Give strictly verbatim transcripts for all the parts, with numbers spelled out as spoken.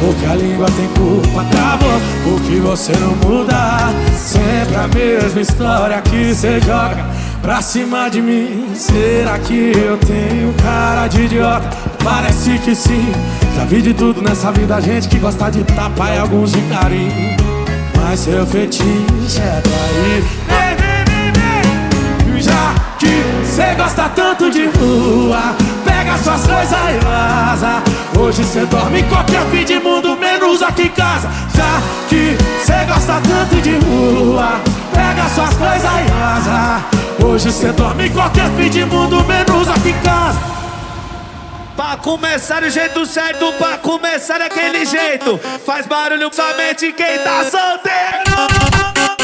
porque a língua tem culpa. Travou, porque você não muda. Sempre a mesma história que cê joga pra cima de mim. Será que eu tenho cara de idiota? Parece que sim. Já vi de tudo nessa vida, gente que gosta de tapa e alguns de carinho. Mas seu fetiche é trair. Vem, vem, vem, vem. Já que cê gosta tanto de rua, pega suas coisas e vaza. Hoje cê dorme em qualquer fim de mundo, menos aqui em casa. Já que cê gosta tanto de rua, pega suas coisas e vaza. Hoje cê dorme em qualquer fim de mundo, menos aqui em casa. Pra começar do jeito certo, pra começar daquele jeito, faz barulho somente quem tá solteiro.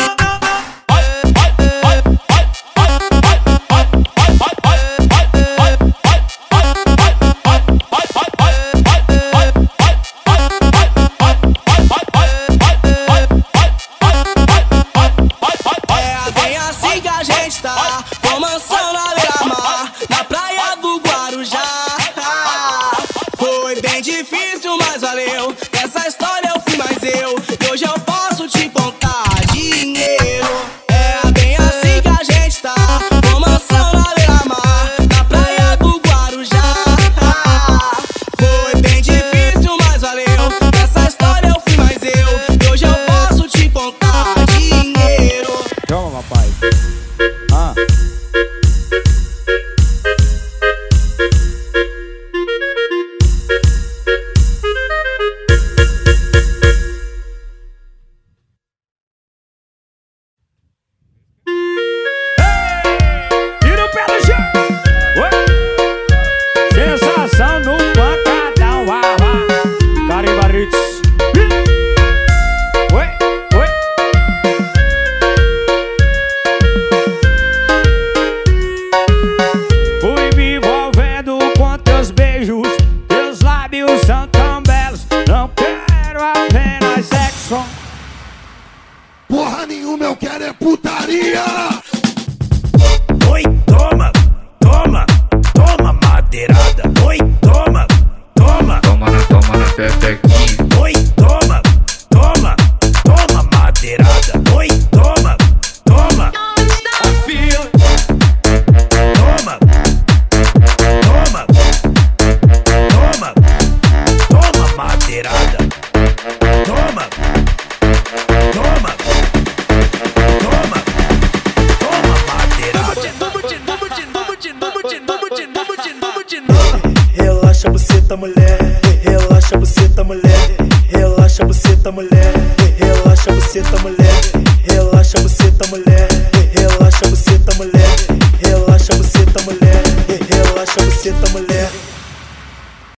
Difícil, mas valeu. Essa história eu fui mais eu. E hoje eu posso te contar dinheiro. É bem assim que a gente tá, com mansão na beira-mar, na praia do Guarujá. Foi bem difícil, mas valeu. Essa história eu fui mais eu. E hoje eu posso te contar dinheiro. Toma, papai. Ah. Porra nenhuma, eu quero é putaria. Oi, toma, toma, toma madeirada. Oi, toma, toma, toma na, toma na pepequinha. Oi, toma, toma, toma madeirada. Oi, toma, toma. Fio. Toma, toma, toma, toma madeirada. Toma, toma. Relaxa buceta mulher, relaxa buceta mulher, relaxa buceta mulher, relaxa buceta mulher, relaxa buceta mulher, relaxa buceta mulher, relaxa buceta mulher, relaxa buceta mulher.